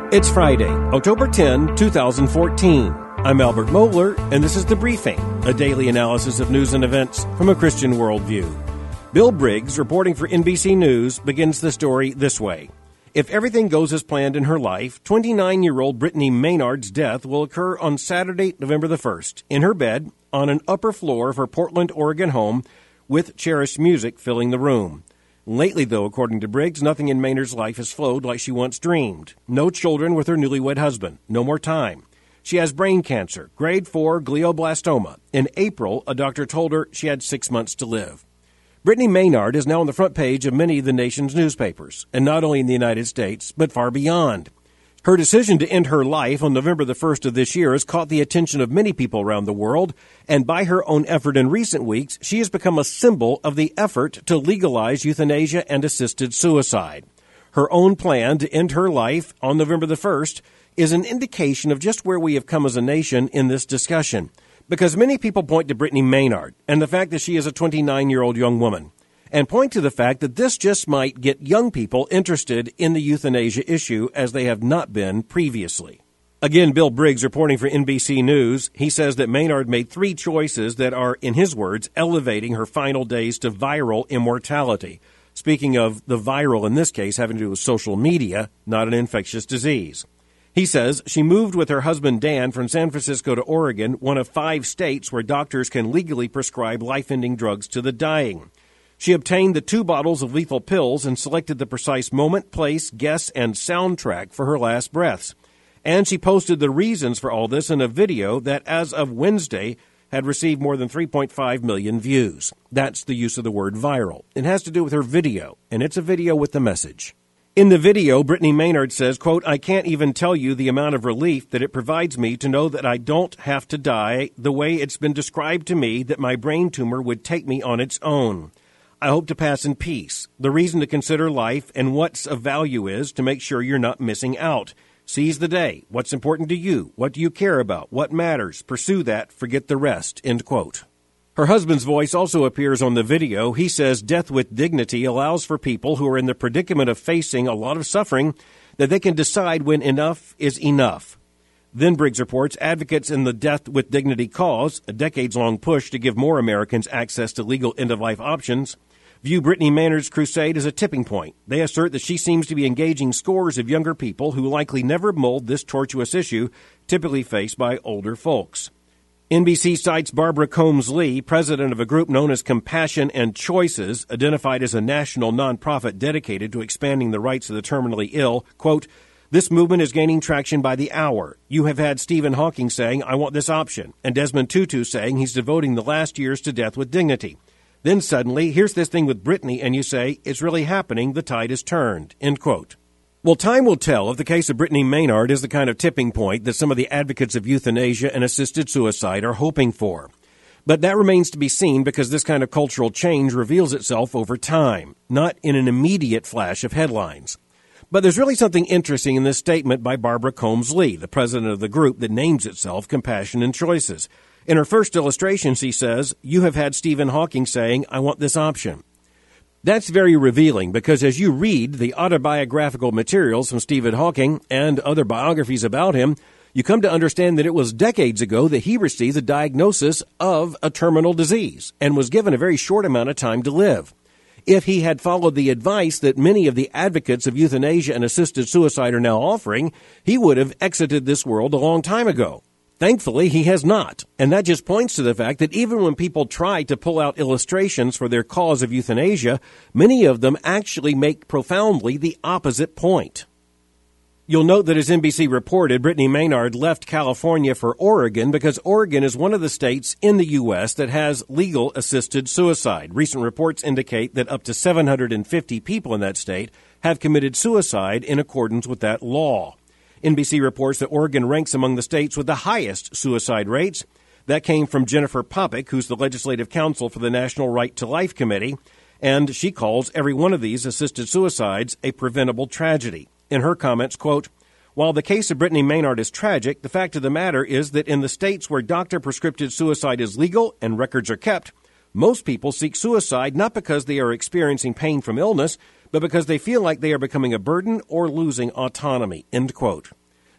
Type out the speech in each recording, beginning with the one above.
It's Friday, October 10, 2014. I'm Albert Mohler, and this is The Briefing, a daily analysis of news and events from a Christian worldview. Bill Briggs, reporting for NBC News, begins the story this way. If everything goes as planned in her life, 29-year-old Brittany Maynard's death will occur on Saturday, November the 1st, in her bed on an upper floor of her Portland, Oregon home, with cherished music filling the room. Lately, though, according to Briggs, nothing in Maynard's life has flowed like she once dreamed. No children with her newlywed husband. No more time. She has brain cancer, grade 4 glioblastoma. In April, a doctor told her she had 6 months to live. Brittany Maynard is now on the front page of many of the nation's newspapers, and not only in the United States, but far beyond. Her decision to end her life on November the 1st of this year has caught the attention of many people around the world, and by her own effort in recent weeks, she has become a symbol of the effort to legalize euthanasia and assisted suicide. Her own plan to end her life on November the 1st is an indication of just where we have come as a nation in this discussion, because many people point to Brittany Maynard and the fact that she is a 29-year-old young woman, and point to the fact that this just might get young people interested in the euthanasia issue as they have not been previously. Again, Bill Briggs reporting for NBC News. He says that Maynard made 3 choices that are, in his words, elevating her final days to viral immortality. Speaking of the viral in this case having to do with social media, not an infectious disease. He says she moved with her husband Dan from San Francisco to Oregon, one of 5 states where doctors can legally prescribe life-ending drugs to the dying. She obtained the 2 bottles of lethal pills and selected the precise moment, place, guess, and soundtrack for her last breaths. And she posted the reasons for all this in a video that, as of Wednesday, had received more than 3.5 million views. That's the use of the word viral. It has to do with her video, and it's a video with the message. In the video, Brittany Maynard says, quote, "I can't even tell you the amount of relief that it provides me to know that I don't have to die the way it's been described to me that my brain tumor would take me on its own. I hope to pass in peace. The reason to consider life and what's of value is to make sure you're not missing out. Seize the day. What's important to you? What do you care about? What matters? Pursue that. Forget the rest." End quote. Her husband's voice also appears on the video. He says death with dignity allows for people who are in the predicament of facing a lot of suffering that they can decide when enough is enough. Then Briggs reports advocates in the Death with Dignity cause, a decades-long push to give more Americans access to legal end-of-life options, view Brittany Maynard's crusade as a tipping point. They assert that she seems to be engaging scores of younger people who likely never mulled this tortuous issue typically faced by older folks. NBC cites Barbara Combs Lee, president of a group known as Compassion and Choices, identified as a national nonprofit dedicated to expanding the rights of the terminally ill. Quote, "This movement is gaining traction by the hour. You have had Stephen Hawking saying, 'I want this option,' and Desmond Tutu saying he's devoting the last years to death with dignity. Then suddenly, here's this thing with Brittany, and you say, 'It's really happening, the tide has turned.'" End quote. Well, time will tell if the case of Brittany Maynard is the kind of tipping point that some of the advocates of euthanasia and assisted suicide are hoping for. But that remains to be seen because this kind of cultural change reveals itself over time, not in an immediate flash of headlines. But there's really something interesting in this statement by Barbara Combs Lee, the president of the group that names itself Compassion and Choices. In her first illustration, she says, "You have had Stephen Hawking saying, 'I want this option.'" That's very revealing because as you read the autobiographical materials from Stephen Hawking and other biographies about him, you come to understand that it was decades ago that he received the diagnosis of a terminal disease and was given a very short amount of time to live. If he had followed the advice that many of the advocates of euthanasia and assisted suicide are now offering, he would have exited this world a long time ago. Thankfully, he has not, and that just points to the fact that even when people try to pull out illustrations for their cause of euthanasia, many of them actually make profoundly the opposite point. You'll note that as NBC reported, Brittany Maynard left California for Oregon because Oregon is one of the states in the U.S. that has legal assisted suicide. Recent reports indicate that up to 750 people in that state have committed suicide in accordance with that law. NBC reports that Oregon ranks among the states with the highest suicide rates. That came from Jennifer Popick, who's the legislative counsel for the National Right to Life Committee, and she calls every one of these assisted suicides a preventable tragedy. In her comments, quote, "While the case of Brittany Maynard is tragic, the fact of the matter is that in the states where doctor-prescripted suicide is legal and records are kept, most people seek suicide not because they are experiencing pain from illness, but because they feel like they are becoming a burden or losing autonomy," end quote.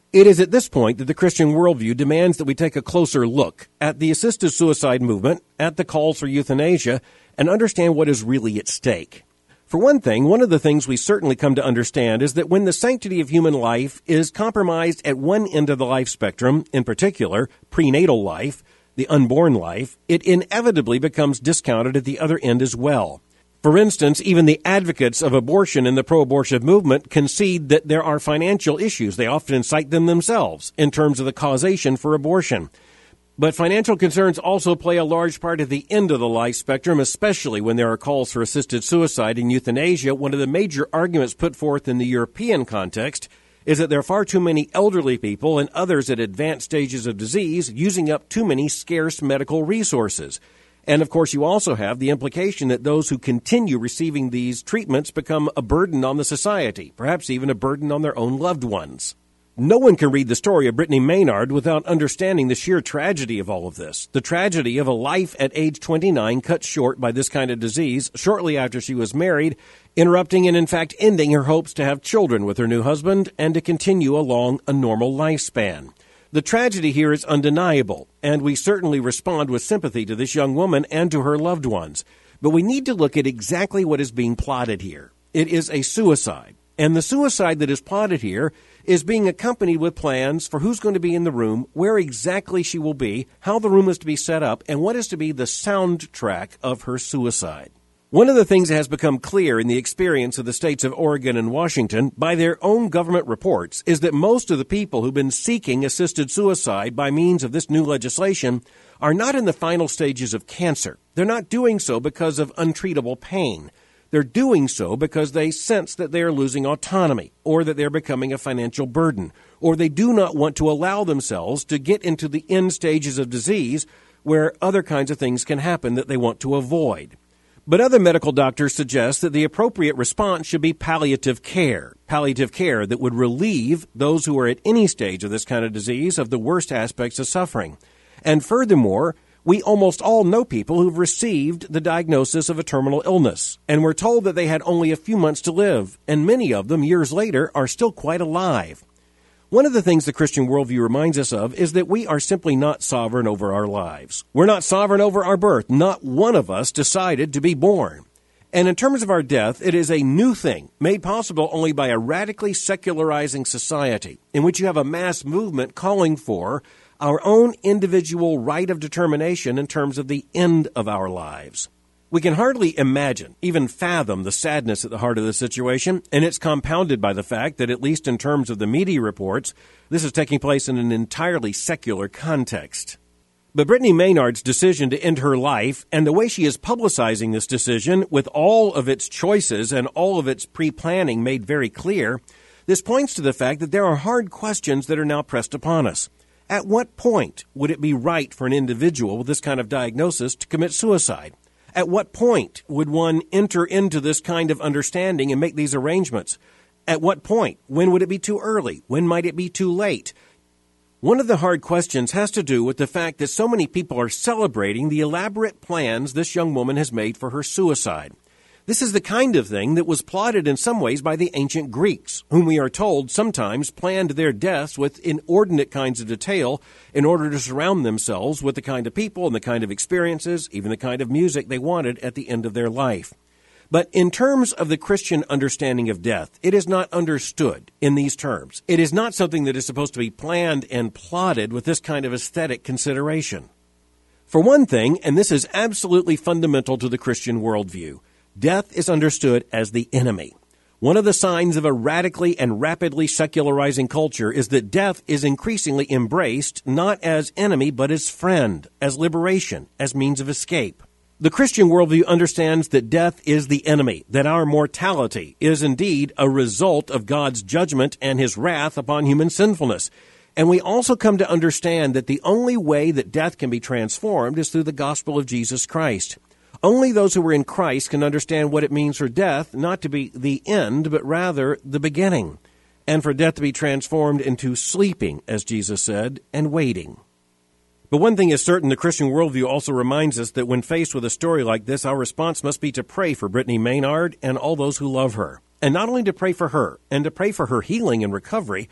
It is at this point that the Christian worldview demands that we take a closer look at the assisted suicide movement, at the calls for euthanasia, and understand what is really at stake. For one thing, one of the things we certainly come to understand is that when the sanctity of human life is compromised at one end of the life spectrum, in particular, prenatal life, the unborn life, it inevitably becomes discounted at the other end as well. For instance, even the advocates of abortion in the pro-abortion movement concede that there are financial issues. They often cite them themselves in terms of the causation for abortion. But financial concerns also play a large part at the end of the life spectrum, especially when there are calls for assisted suicide and euthanasia. One of the major arguments put forth in the European context is that there are far too many elderly people and others at advanced stages of disease using up too many scarce medical resources. And, of course, you also have the implication that those who continue receiving these treatments become a burden on the society, perhaps even a burden on their own loved ones. No one can read the story of Brittany Maynard without understanding the sheer tragedy of all of this. The tragedy of a life at age 29 cut short by this kind of disease shortly after she was married, interrupting and in fact ending her hopes to have children with her new husband and to continue along a normal lifespan. The tragedy here is undeniable, and we certainly respond with sympathy to this young woman and to her loved ones. But we need to look at exactly what is being plotted here. It is a suicide, and the suicide that is plotted here is being accompanied with plans for who's going to be in the room, where exactly she will be, how the room is to be set up, and what is to be the soundtrack of her suicide. One of the things that has become clear in the experience of the states of Oregon and Washington by their own government reports is that most of the people who've been seeking assisted suicide by means of this new legislation are not in the final stages of cancer. They're not doing so because of untreatable pain. They're doing so because they sense that they are losing autonomy, or that they're becoming a financial burden, or they do not want to allow themselves to get into the end stages of disease where other kinds of things can happen that they want to avoid. But other medical doctors suggest that the appropriate response should be palliative care that would relieve those who are at any stage of this kind of disease of the worst aspects of suffering. And furthermore, we almost all know people who've received the diagnosis of a terminal illness, and were told that they had only a few months to live, and many of them, years later, are still quite alive. One of the things the Christian worldview reminds us of is that we are simply not sovereign over our lives. We're not sovereign over our birth. Not one of us decided to be born. And in terms of our death, it is a new thing, made possible only by a radically secularizing society, in which you have a mass movement calling for our own individual right of determination in terms of the end of our lives. We can hardly imagine, even fathom, the sadness at the heart of the situation, and it's compounded by the fact that, at least in terms of the media reports, this is taking place in an entirely secular context. But Brittany Maynard's decision to end her life, and the way she is publicizing this decision with all of its choices and all of its pre-planning made very clear, this points to the fact that there are hard questions that are now pressed upon us. At what point would it be right for an individual with this kind of diagnosis to commit suicide? At what point would one enter into this kind of understanding and make these arrangements? At what point? When would it be too early? When might it be too late? One of the hard questions has to do with the fact that so many people are celebrating the elaborate plans this young woman has made for her suicide. This is the kind of thing that was plotted in some ways by the ancient Greeks, whom we are told sometimes planned their deaths with inordinate kinds of detail in order to surround themselves with the kind of people and the kind of experiences, even the kind of music they wanted at the end of their life. But in terms of the Christian understanding of death, it is not understood in these terms. It is not something that is supposed to be planned and plotted with this kind of aesthetic consideration. For one thing, and this is absolutely fundamental to the Christian worldview, death is understood as the enemy. One of the signs of a radically and rapidly secularizing culture is that death is increasingly embraced not as enemy but as friend, as liberation, as means of escape. The Christian worldview understands that death is the enemy, that our mortality is indeed a result of God's judgment and his wrath upon human sinfulness. And we also come to understand that the only way that death can be transformed is through the gospel of Jesus Christ. Only those who are in Christ can understand what it means for death not to be the end, but rather the beginning, and for death to be transformed into sleeping, as Jesus said, and waiting. But one thing is certain, the Christian worldview also reminds us that when faced with a story like this, our response must be to pray for Brittany Maynard and all those who love her. And not only to pray for her, and to pray for her healing and recovery,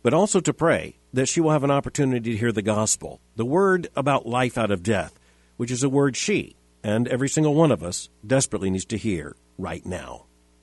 but also to pray that she will have an opportunity to hear the gospel, the word about life out of death, which is a word she and every single one of us desperately needs to hear right now.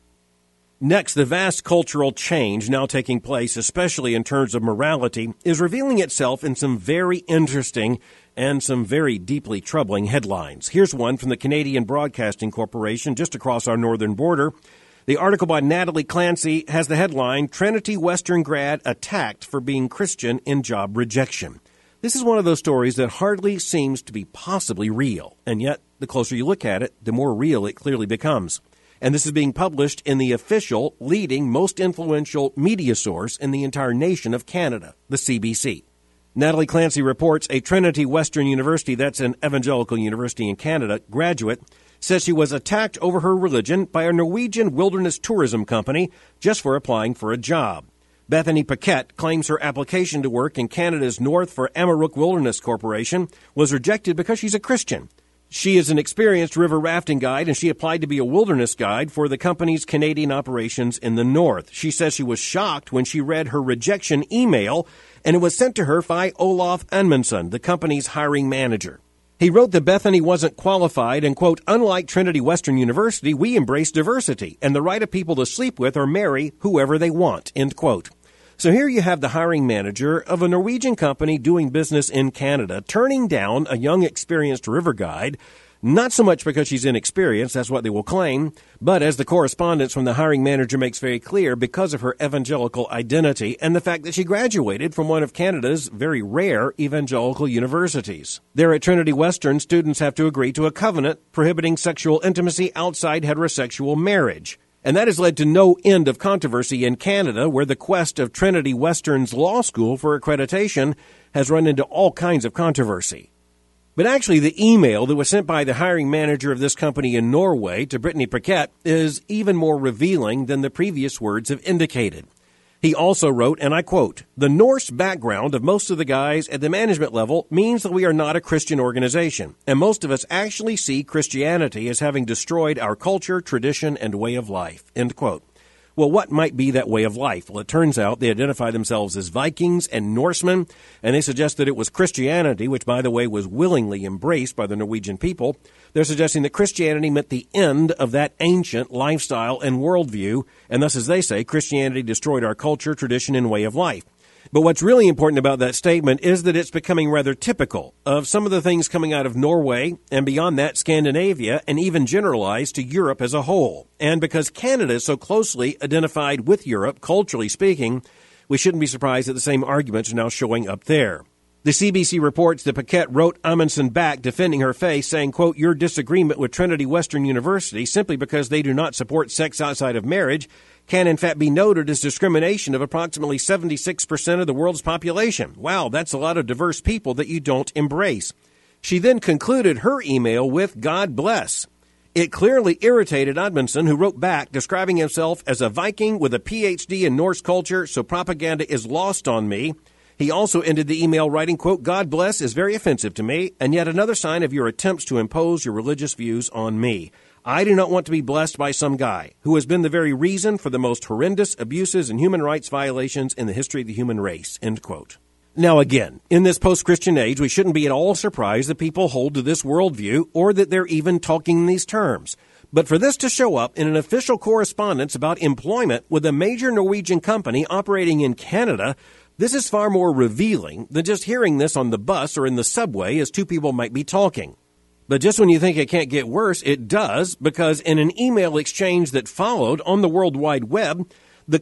Next, the vast cultural change now taking place, especially in terms of morality, is revealing itself in some very interesting and some very deeply troubling headlines. Here's one from the Canadian Broadcasting Corporation just across our northern border. The article by Natalie Clancy has the headline, Trinity Western grad attacked for being Christian in job rejection. This is one of those stories that hardly seems to be possibly real, and yet the closer you look at it, the more real it clearly becomes. And this is being published in the official, leading, most influential media source in the entire nation of Canada, the CBC. Natalie Clancy reports a Trinity Western University, that's an evangelical university in Canada, graduate, says she was attacked over her religion by a Norwegian wilderness tourism company just for applying for a job. Bethany Paquette claims her application to work in Canada's North for Amarook Wilderness Corporation was rejected because she's a Christian. She is an experienced river rafting guide, and she applied to be a wilderness guide for the company's Canadian operations in the north. She says she was shocked when she read her rejection email, and it was sent to her by Olaf Amundsen, the company's hiring manager. He wrote that Bethany wasn't qualified and, quote, unlike Trinity Western University, we embrace diversity and the right of people to sleep with or marry whoever they want, end quote. So here you have the hiring manager of a Norwegian company doing business in Canada turning down a young, experienced river guide, not so much because she's inexperienced, that's what they will claim, but as the correspondence from the hiring manager makes very clear, because of her evangelical identity and the fact that she graduated from one of Canada's very rare evangelical universities. There at Trinity Western, students have to agree to a covenant prohibiting sexual intimacy outside heterosexual marriage. And that has led to no end of controversy in Canada, where the quest of Trinity Western's law school for accreditation has run into all kinds of controversy. But actually, the email that was sent by the hiring manager of this company in Norway to Brittany Paquette is even more revealing than the previous words have indicated. He also wrote, and I quote, the Norse background of most of the guys at the management level means that we are not a Christian organization, and most of us actually see Christianity as having destroyed our culture, tradition, and way of life, end quote. Well, what might be that way of life? Well, it turns out they identify themselves as Vikings and Norsemen, and they suggest that it was Christianity, which, by the way, was willingly embraced by the Norwegian people. They're suggesting that Christianity meant the end of that ancient lifestyle and worldview, and thus, as they say, Christianity destroyed our culture, tradition, and way of life. But what's really important about that statement is that it's becoming rather typical of some of the things coming out of Norway and beyond that Scandinavia and even generalized to Europe as a whole. And because Canada is so closely identified with Europe, culturally speaking, we shouldn't be surprised that the same arguments are now showing up there. The CBC reports that Paquette wrote Amundsen back defending her faith, saying, quote, your disagreement with Trinity Western University simply because they do not support sex outside of marriage can in fact be noted as discrimination of approximately 76% of the world's population. Wow, that's a lot of diverse people that you don't embrace. She then concluded her email with God bless. It clearly irritated Amundsen, who wrote back describing himself as a Viking with a PhD in Norse culture, so propaganda is lost on me. He also ended the email writing, quote, God bless is very offensive to me, and yet another sign of your attempts to impose your religious views on me. I do not want to be blessed by some guy who has been the very reason for the most horrendous abuses and human rights violations in the history of the human race, end quote. Now again, in this post-Christian age, we shouldn't be at all surprised that people hold to this worldview or that they're even talking in these terms. But for this to show up in an official correspondence about employment with a major Norwegian company operating in Canada, this is far more revealing than just hearing this on the bus or in the subway as two people might be talking. But just when you think it can't get worse, it does, because in an email exchange that followed on the World Wide Web, the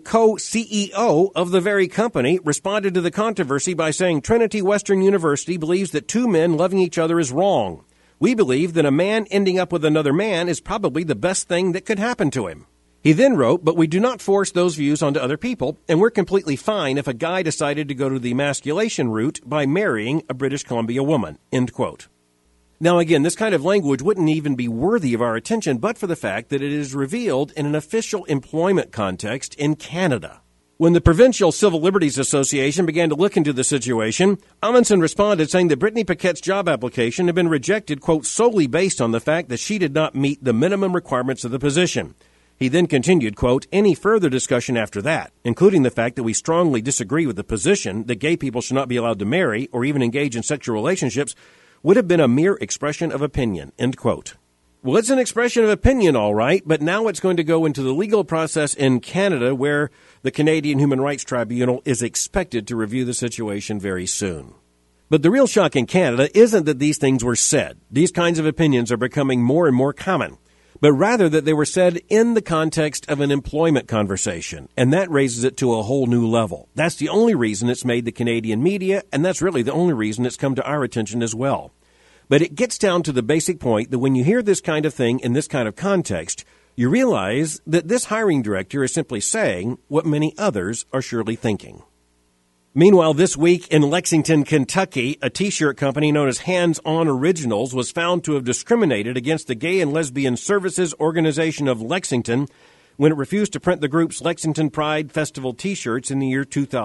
co-CEO of the very company responded to the controversy by saying Trinity Western University believes that two men loving each other is wrong. We believe that a man ending up with another man is probably the best thing that could happen to him. He then wrote, but we do not force those views onto other people, and we're completely fine if a guy decided to go to the emasculation route by marrying a British Columbia woman, end quote. Now again, this kind of language wouldn't even be worthy of our attention but for the fact that it is revealed in an official employment context in Canada. When the Provincial Civil Liberties Association began to look into the situation, Amundsen responded saying that Brittany Paquette's job application had been rejected, quote, solely based on the fact that she did not meet the minimum requirements of the position. He then continued, quote, any further discussion after that, including the fact that we strongly disagree with the position that gay people should not be allowed to marry or even engage in sexual relationships, would have been a mere expression of opinion, end quote. Well, it's an expression of opinion, all right, but now it's going to go into the legal process in Canada where the Canadian Human Rights Tribunal is expected to review the situation very soon. But the real shock in Canada isn't that these things were said. These kinds of opinions are becoming more and more common, but rather that they were said in the context of an employment conversation, and that raises it to a whole new level. That's the only reason it's made the Canadian media, and that's really the only reason it's come to our attention as well. But it gets down to the basic point that when you hear this kind of thing in this kind of context, you realize that this hiring director is simply saying what many others are surely thinking. Meanwhile, this week in Lexington, Kentucky, a T-shirt company known as Hands On Originals was found to have discriminated against the Gay and Lesbian Services Organization of Lexington when it refused to print the group's Lexington Pride Festival T-shirts in the year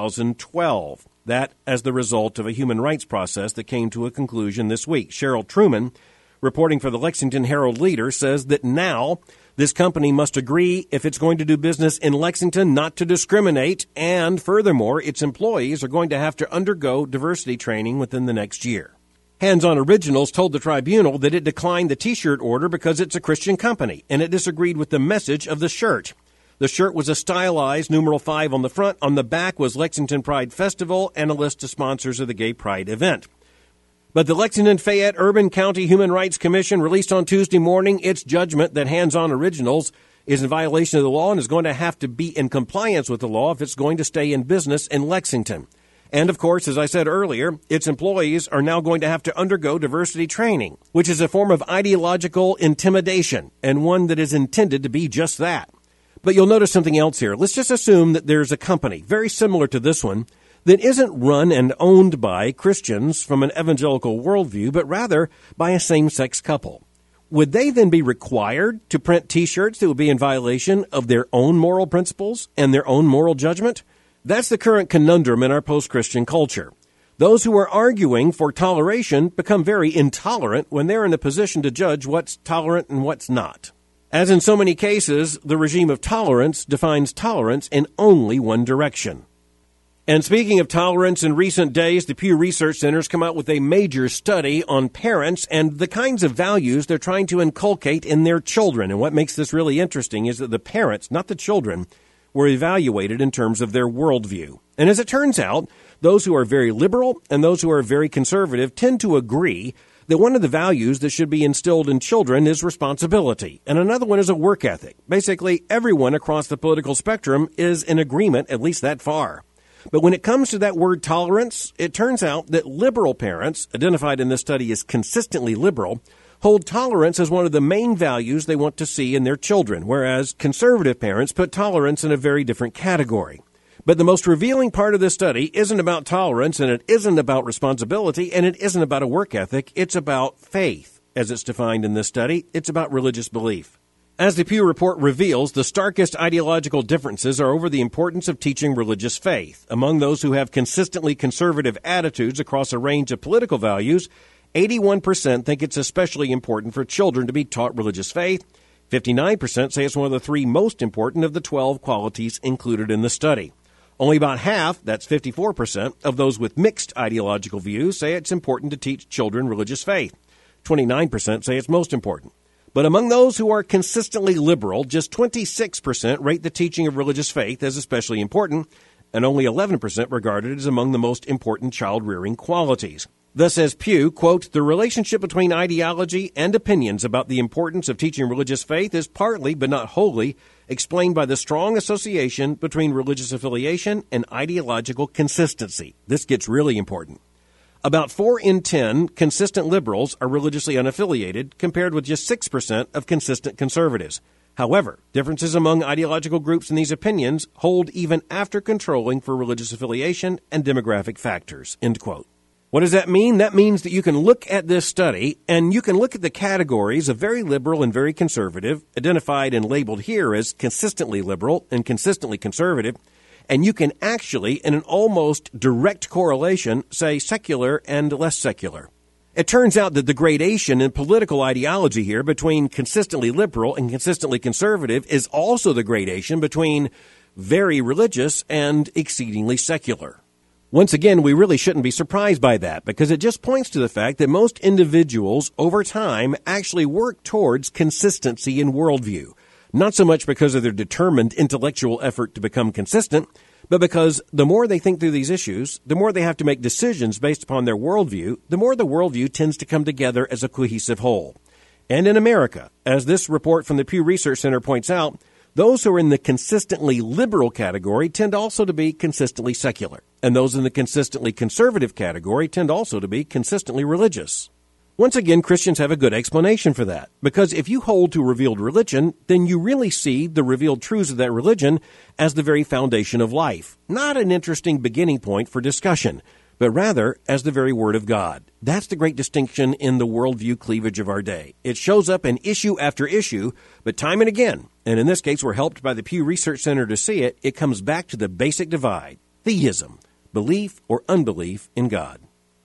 2012. That as the result of a human rights process that came to a conclusion this week. Cheryl Truman, reporting for the Lexington Herald-Leader, says that now this company must agree, if it's going to do business in Lexington, not to discriminate, and furthermore, its employees are going to have to undergo diversity training within the next year. Hands On Originals told the tribunal that it declined the T-shirt order because it's a Christian company, and it disagreed with the message of the shirt. The shirt was a stylized numeral 5 on the front. On the back was Lexington Pride Festival and a list of sponsors of the Gay Pride event. But the Lexington-Fayette Urban County Human Rights Commission released on Tuesday morning its judgment that Hands On Originals is in violation of the law and is going to have to be in compliance with the law if it's going to stay in business in Lexington. And, of course, as I said earlier, its employees are now going to have to undergo diversity training, which is a form of ideological intimidation and one that is intended to be just that. But you'll notice something else here. Let's just assume that there's a company very similar to this one that isn't run and owned by Christians from an evangelical worldview, but rather by a same-sex couple. Would they then be required to print T-shirts that would be in violation of their own moral principles and their own moral judgment? That's the current conundrum in our post-Christian culture. Those who are arguing for toleration become very intolerant when they're in a position to judge what's tolerant and what's not. As in so many cases, the regime of tolerance defines tolerance in only one direction. And speaking of tolerance, in recent days, the Pew Research Center's come out with a major study on parents and the kinds of values they're trying to inculcate in their children. And what makes this really interesting is that the parents, not the children, were evaluated in terms of their worldview. And as it turns out, those who are very liberal and those who are very conservative tend to agree that one of the values that should be instilled in children is responsibility, and another one is a work ethic. Basically, everyone across the political spectrum is in agreement, at least that far. But when it comes to that word tolerance, it turns out that liberal parents, identified in this study as consistently liberal, hold tolerance as one of the main values they want to see in their children, whereas conservative parents put tolerance in a very different category. But the most revealing part of this study isn't about tolerance, and it isn't about responsibility, and it isn't about a work ethic. It's about faith, as it's defined in this study. It's about religious belief. As the Pew Report reveals, the starkest ideological differences are over the importance of teaching religious faith. Among those who have consistently conservative attitudes across a range of political values, 81% think it's especially important for children to be taught religious faith. 59% say it's one of the 3 most important of the 12 qualities included in the study. Only about half, that's 54%, of those with mixed ideological views say it's important to teach children religious faith. 29% say it's most important. But among those who are consistently liberal, just 26% rate the teaching of religious faith as especially important, and only 11% regard it as among the most important child-rearing qualities. Thus, says Pew, quote, the relationship between ideology and opinions about the importance of teaching religious faith is partly, but not wholly, explained by the strong association between religious affiliation and ideological consistency. This gets really important. About 4 in 10 consistent liberals are religiously unaffiliated, compared with just 6% of consistent conservatives. However, differences among ideological groups in these opinions hold even after controlling for religious affiliation and demographic factors, end quote. What does that mean? That means that you can look at this study and you can look at the categories of very liberal and very conservative, identified and labeled here as consistently liberal and consistently conservative, and you can actually, in an almost direct correlation, say secular and less secular. It turns out that the gradation in political ideology here between consistently liberal and consistently conservative is also the gradation between very religious and exceedingly secular. Once again, we really shouldn't be surprised by that because it just points to the fact that most individuals over time actually work towards consistency in worldview. Not so much because of their determined intellectual effort to become consistent, but because the more they think through these issues, the more they have to make decisions based upon their worldview, the more the worldview tends to come together as a cohesive whole. And in America, as this report from the Pew Research Center points out, those who are in the consistently liberal category tend also to be consistently secular, and those in the consistently conservative category tend also to be consistently religious. Once again, Christians have a good explanation for that, because if you hold to revealed religion, then you really see the revealed truths of that religion as the very foundation of life, not an interesting beginning point for discussion, but rather as the very Word of God. That's the great distinction in the worldview cleavage of our day. It shows up in issue after issue, but time and again, and in this case we're helped by the Pew Research Center to see it, it comes back to the basic divide, theism, belief or unbelief in God.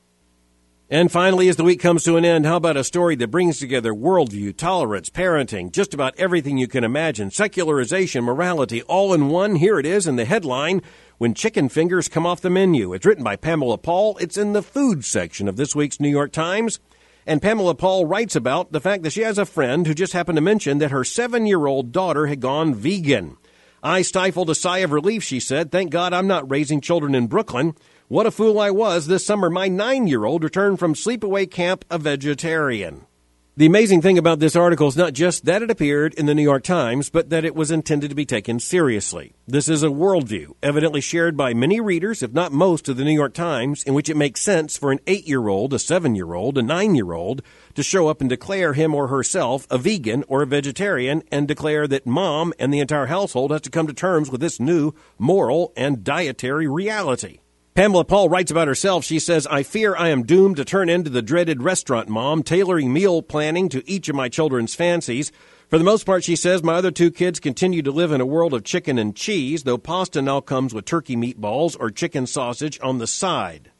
And finally, as the week comes to an end, how about a story that brings together worldview, tolerance, parenting, just about everything you can imagine, secularization, morality, all in one? Here it is in the headline, When Chicken Fingers Come Off the Menu. It's written by Pamela Paul. It's in the food section of this week's New York Times. And Pamela Paul writes about the fact that she has a friend who just happened to mention that her 7-year-old daughter had gone vegan. I stifled a sigh of relief, she said. Thank God I'm not raising children in Brooklyn. What a fool I was. This summer, my 9-year-old returned from sleepaway camp a vegetarian. The amazing thing about this article is not just that it appeared in the New York Times, but that it was intended to be taken seriously. This is a worldview, evidently shared by many readers, if not most, of the New York Times, in which it makes sense for an 8-year-old, a 7-year-old, a 9-year-old to show up and declare him or herself a vegan or a vegetarian and declare that mom and the entire household has to come to terms with this new moral and dietary reality. Pamela Paul writes about herself. She says, I fear I am doomed to turn into the dreaded restaurant mom, tailoring meal planning to each of my children's fancies. For the most part, she says, my other 2 kids continue to live in a world of chicken and cheese, though pasta now comes with turkey meatballs or chicken sausage on the side.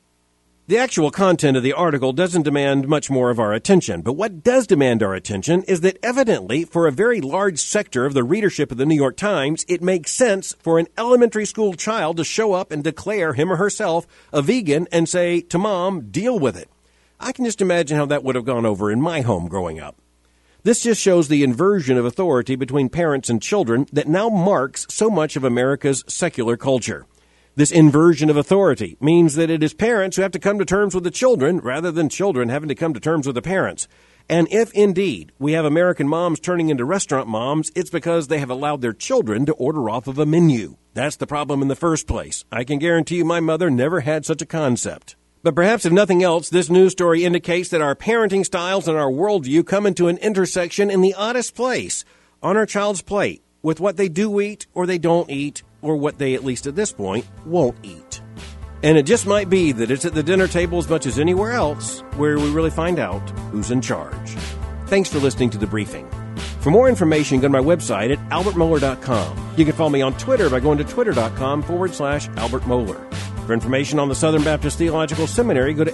The actual content of the article doesn't demand much more of our attention, but what does demand our attention is that evidently, for a very large sector of the readership of the New York Times, it makes sense for an elementary school child to show up and declare him or herself a vegan and say to mom, deal with it. I can just imagine how that would have gone over in my home growing up. This just shows the inversion of authority between parents and children that now marks so much of America's secular culture. This inversion of authority means that it is parents who have to come to terms with the children rather than children having to come to terms with the parents. And if indeed we have American moms turning into restaurant moms, it's because they have allowed their children to order off of a menu. That's the problem in the first place. I can guarantee you my mother never had such a concept. But perhaps if nothing else, this news story indicates that our parenting styles and our worldview come into an intersection in the oddest place, on our child's plate, with what they do eat or they don't eat, or what they, at least at this point, won't eat. And it just might be that it's at the dinner table as much as anywhere else where we really find out who's in charge. Thanks for listening to The Briefing. For more information, go to my website at albertmohler.com. You can follow me on Twitter by going to twitter.com/Albert Mohler. For information on the Southern Baptist Theological Seminary, go to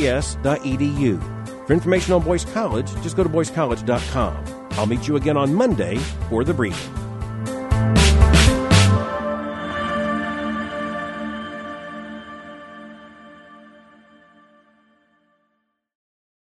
sbts.edu. For information on Boyce College, just go to boycecollege.com. I'll meet you again on Monday for The Briefing.